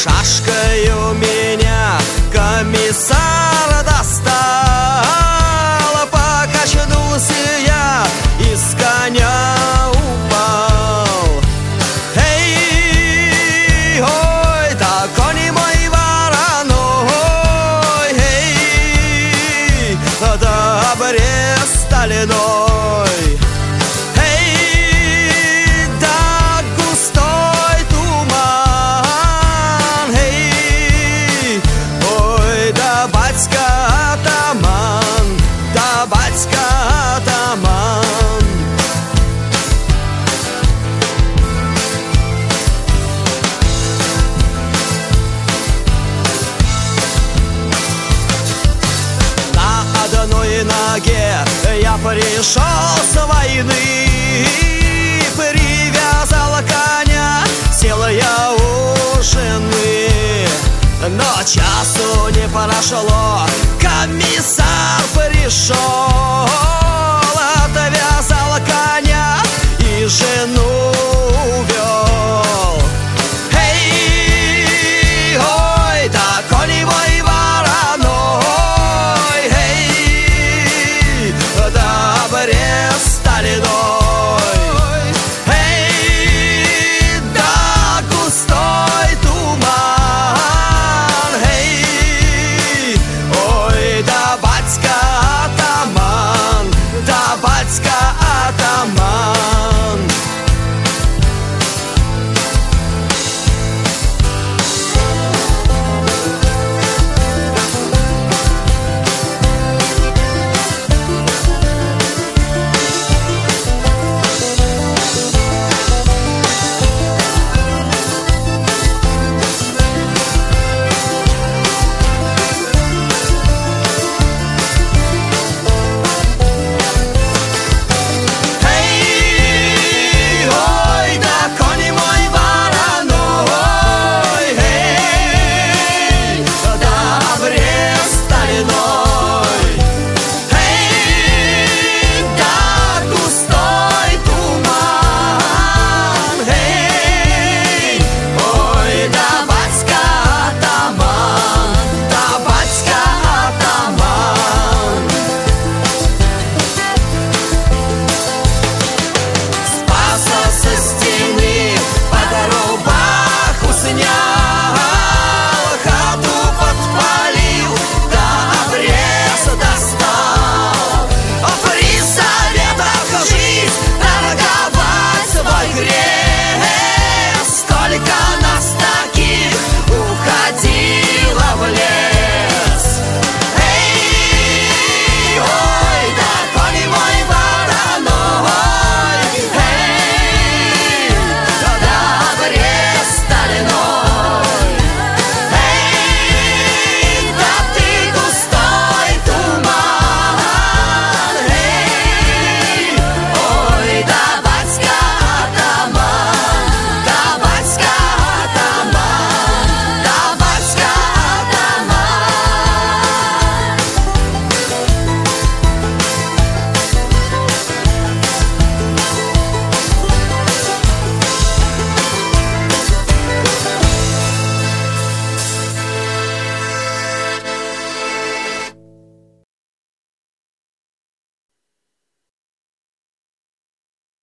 Шашкою меня комиссар достал, покачнулся я и с коня упал. Эй, ой, да кони мой вороной, эй, да брест стальной. Эй, да густой туман, эй, ой, да батька атаман, да батька атаман. На одной ноге я пришел с войны, привязал коня, сел я у жены. Но часу не прошло, комиссар пришел, отвязал коня и жену увел. Эй, ой, да кони мой вороной, эй, да брест стальной. Эй, да густой туман, эй, ой, да батька атаман, да батька атаман.